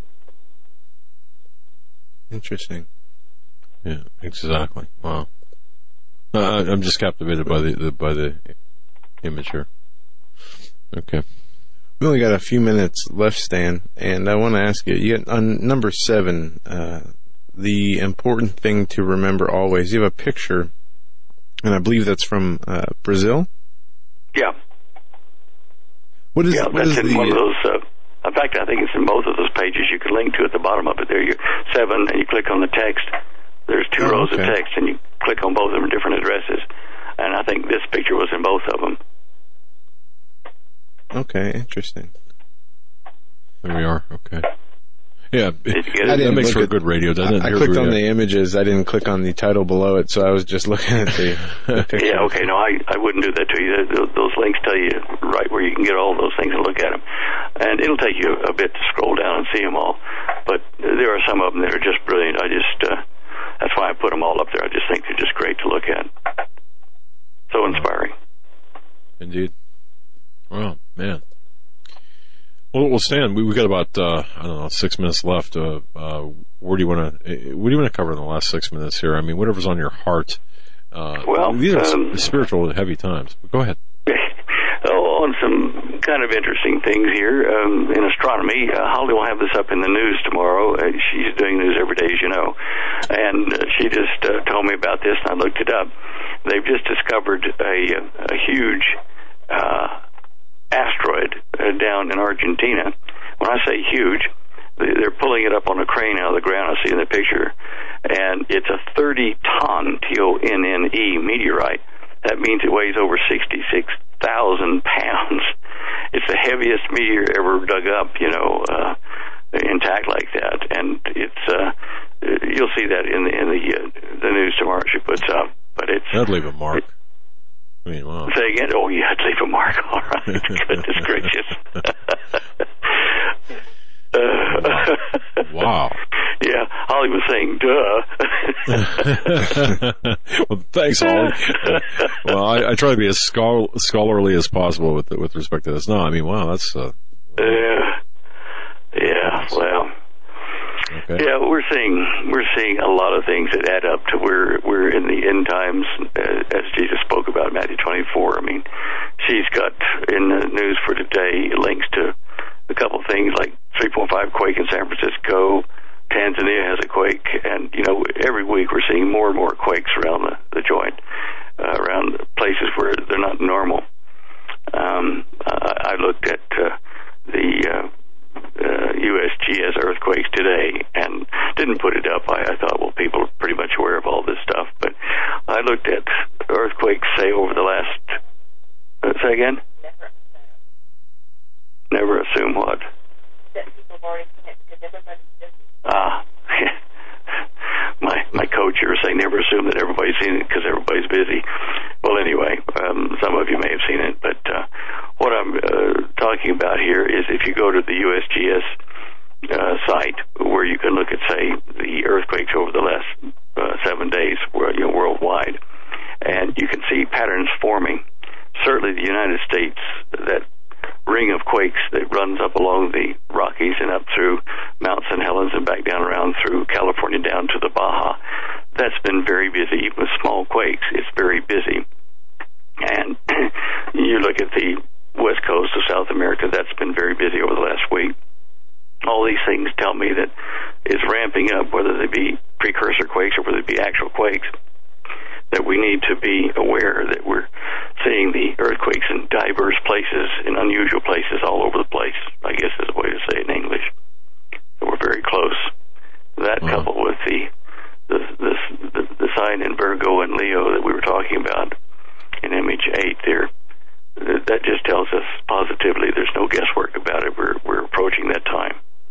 Interesting. Yeah, exactly. Wow. Uh, I'm just captivated by the, the by the image here. Okay. We only got a few minutes left, Stan, and I want to ask you, you got, on number seven, uh, the important thing to remember always, you have a picture, and I believe that's from uh, Brazil? Yeah. What is, yeah, what that's is in the, one of those, uh, in fact, I think it's in both of those pages. You can link to at the bottom of it there. You're seven, and you click on the text. There's two oh, rows okay. of text, and you click on both of them in different addresses. And I think this picture was in both of them. Okay, interesting. There we are. Okay. Yeah, it, I that makes for a good radio, doesn't it? I, I Here's clicked where on we the images. I didn't click on the title below it, so I was just looking at the, the picture. Yeah, okay. No, I, I wouldn't do that to you. Those, those links tell you right where you can get all those things and look at them. And it'll take you a bit to scroll down and see them all. But there are some of them that are just brilliant. I just, uh, that's why I put them all up there. I just think they're just great to look at. So inspiring. Indeed. Wow, man. Well, well, Stan, we we got about uh, I don't know six minutes left. Uh, uh, where do you want to? What do you want to cover in the last six minutes here? I mean, whatever's on your heart. Uh, well, these are um, spiritual, heavy times. But go ahead. Oh, on some kind of interesting things here um, in astronomy. Uh, Holly will have this up in the news tomorrow. Uh, she's doing news every day, as you know, and uh, she just uh, told me about this, and I looked it up. They've just discovered a, a huge Uh, asteroid uh, down in Argentina. When I say huge, they're pulling it up on a crane out of the ground. I see in the picture, and it's a thirty ton T O N N E meteorite. That means it weighs over sixty-six thousand pounds. It's the heaviest meteor ever dug up, you know, uh, intact like that. And it's uh, you'll see that in the in the uh, the news tomorrow she puts up. But it's that'd leave a mark. It, I mean, wow. Say again? Oh, yeah, I'd leave a mark. All right. Goodness gracious. uh, wow. Yeah, Holly was saying, duh. Well, thanks, Holly. Well, I, I try to be as schol- scholarly as possible with with respect to this. No, I mean, wow, that's uh, yeah, yeah. Well, okay. yeah, we're seeing we're seeing a lot of things that add up to where we're in the end times, uh, as Jesus spoke about in Matthew twenty-four. I mean, she's got in the news for today links to a couple things like three point five quake in San Francisco. Tanzania has a quake, and you know every week we're seeing more and more quakes around the, the joint, uh, around places where they're not normal. Um, uh, I looked at uh, the uh, uh, U S G S earthquakes today and didn't put it up. I, I thought, well, people are pretty much aware of all this stuff, but I looked at earthquakes, say, over the last. Uh, say again. Never assume what. That people have already seen it because everybody's busy. Ah, my my coach here was saying never assume that everybody's seen it because everybody's busy. Well, anyway, um, some of you may have seen it, but uh, what I'm uh, talking about here is if you go to the U S G S uh, site where you can look at, say, the earthquakes over the last uh, seven days, where, you know, worldwide, and you can see patterns forming. Certainly, the United States, that ring of quakes that runs up along the Rockies and up through Mount Saint Helens and back down around through California down to the Baja. That's been very busy. Even with small quakes, it's very busy. And you look at the west coast of South America, that's been very busy over the last week. All these things tell me that it's ramping up, whether they be precursor quakes or whether they be actual quakes, that we need to be aware that we're seeing the earthquakes in diverse places, in unusual places all over the place, I guess is a way to say it in English. So we're very close. That wow. coupled with the the, the the the sign in Virgo and Leo that we were talking about in image eight there, that just tells us positively there's no guesswork about it. We're we're approaching that time.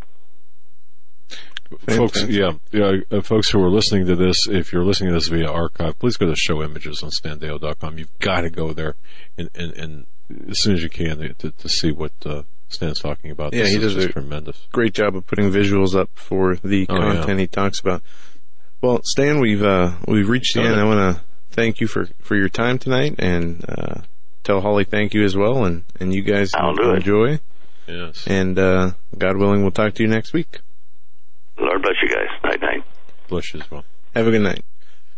Folks, yeah, yeah, uh, folks who are listening to this, if you're listening to this via archive, please go to show images on stan deyo dot com. You've got to go there and, and, and as soon as you can to, to see what uh, Stan's talking about. Yeah, this he is does just a tremendous. Great job of putting visuals up for the oh, content yeah. he talks about. Well, Stan, we've uh, we've reached the end. I want to thank you for, for your time tonight, and uh, tell Holly thank you as well, and, and you guys enjoy. It. Yes. And uh, God willing, we'll talk to you next week. Lord bless you guys. Night, night. Bless you as well. Have a good night.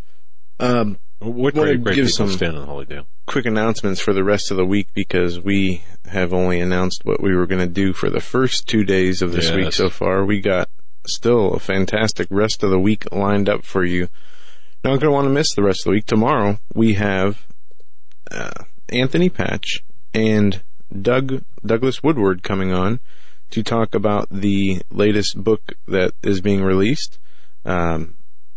Um, what great, great give some Stan and Holly Dale. Quick announcements for the rest of the week, because we have only announced what we were going to do for the first two days of this yes. week so far. We got still a fantastic rest of the week lined up for you. Not going to want to miss the rest of the week. Tomorrow we have uh, Anthony Patch and Doug Douglas Woodward coming on to talk about the latest book that is being released. Um,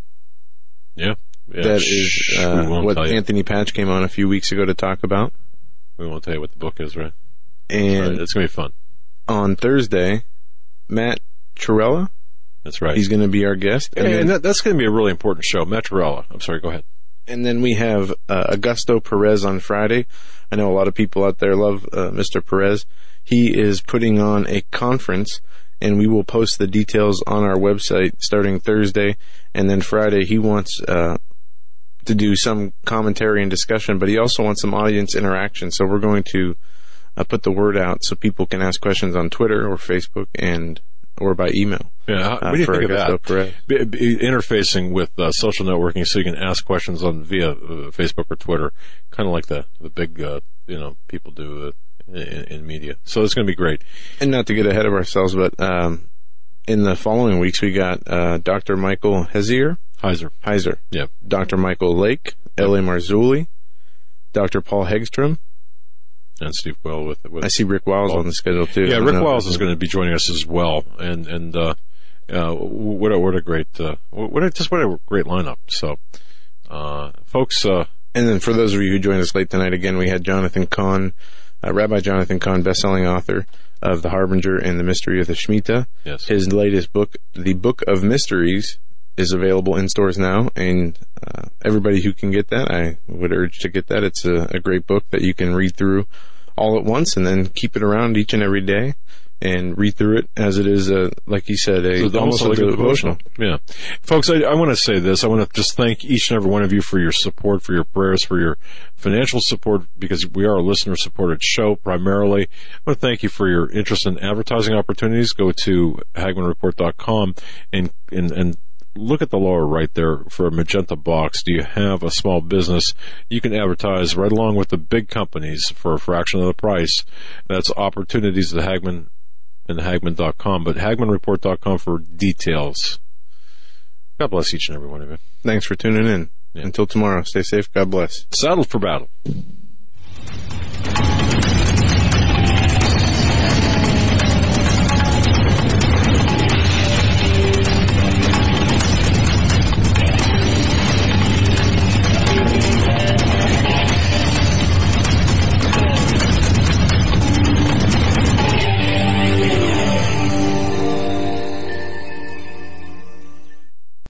yeah. yeah. That is uh, what Anthony Patch came on a few weeks ago to talk about. We won't tell you what the book is, right? And right. It's going to be fun. On Thursday, Matt Trewhella. That's right. He's going to be our guest. And, and, then, and that, that's going to be a really important show. Matt Trewhella. I'm sorry, go ahead. And then we have uh, Augusto Perez on Friday. I know a lot of people out there love uh, Mister Perez. He is putting on a conference, and we will post the details on our website starting Thursday. And then Friday, he wants uh, to do some commentary and discussion, but he also wants some audience interaction. So we're going to uh, put the word out so people can ask questions on Twitter or Facebook and or by email. Yeah, what do you uh, think Augusto of that? Be, be interfacing with uh, social networking so you can ask questions on via uh, Facebook or Twitter, kind of like the the big uh, you know people do uh, in, in media. So it's going to be great. And not to get ahead of ourselves, but um, in the following weeks we got uh, Doctor Michael Heiser, Heiser, Heiser, yeah, Doctor Michael Lake, yep. L A Marzulli, Doctor Paul Hegstrom. And Steve Quayle with, with I see Rick Wiles Paul. on the schedule too. Yeah, Rick Wiles is going to be joining us as well, and and uh, uh, what a what a great uh, what a, just what a great lineup. So, uh, folks, uh, and then for those of you who joined us late tonight, again we had Jonathan Cahn, uh, Rabbi Jonathan Cahn, best-selling author of The Harbinger and the Mystery of the Shemitah. Yes, his latest book, The Book of Mysteries, is available in stores now, and uh, everybody who can get that, I would urge to get that. It's a, a great book that you can read through all at once and then keep it around each and every day and read through it as it is, uh, like he said, a, So almost like a a devotional. Yeah. Folks, I, I want to say this. I want to just thank each and every one of you for your support, for your prayers, for your financial support, because we are a listener-supported show primarily. I want to thank you for your interest in advertising opportunities. Go to Hagmann Report dot com and, and, and look at the lower right there for a magenta box. Do you have a small business? You can advertise right along with the big companies for a fraction of the price. That's opportunities at Hagmann and Hagmann dot com, but Hagmann Report dot com for details. God bless each and every one of you. Thanks for tuning in. Yeah. Until tomorrow, stay safe. God bless. Saddled for battle.